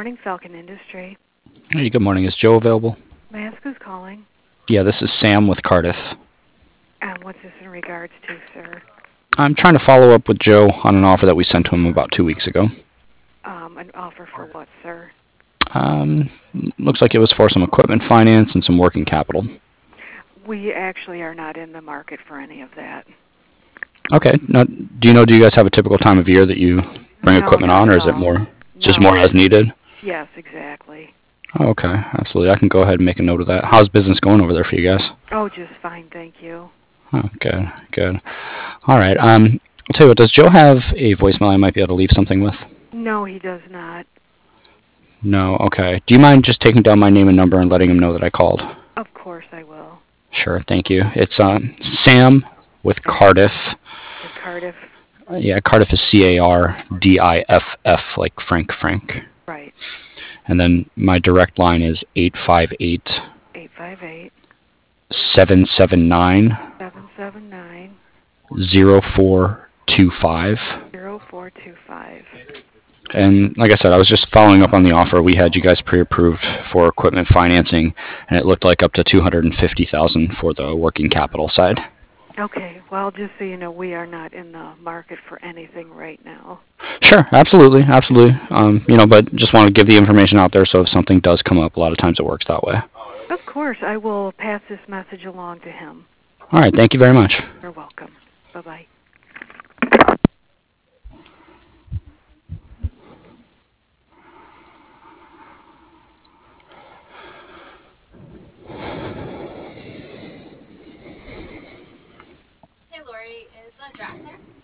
morning, Falcon Industry. Hey, good morning. Is Joe available? May I ask who's calling? Yeah, this is Sam with Cardiff. What's this in regards to, sir? I'm trying to follow up with Joe on an offer that we sent to him about 2 weeks ago. An offer for what, sir? Um, Looks like it was for some equipment finance and some working capital. We actually are not in the market for any of that. Okay. Now, do you guys have a typical time of year that you bring No, equipment not on, at or is it all. more just No, more as needed? yes, exactly. Oh, okay, absolutely. I can go ahead and make a note of that. How's business going over there for you guys? Oh, just fine, thank you. Oh, good, good. All right. I'll tell you what. Does Joe have a voicemail I might be able to leave something with? No, he does not. No. Okay. Do you mind just taking down my name and number and letting him know that I called? Of course I will. Sure, thank you. It's Sam with Sam Cardiff. with Cardiff. Yeah, Cardiff is Cardiff, like Frank. Right. And then my direct line is 858 858 779 779 0425. 0425. And like I said, I was just following up on the offer. We had you guys pre-approved for equipment financing, and it looked like up to 250,000 for the working capital side. Okay, well, just so you know, we are not in the market for anything right now. Sure, absolutely, absolutely. But just want to give the information out there so if something does come up, a lot of times it works that way. Of course, I will pass this message along to him. All right, thank you very much. You're welcome. Bye-bye. Hey Lori, is Jack there?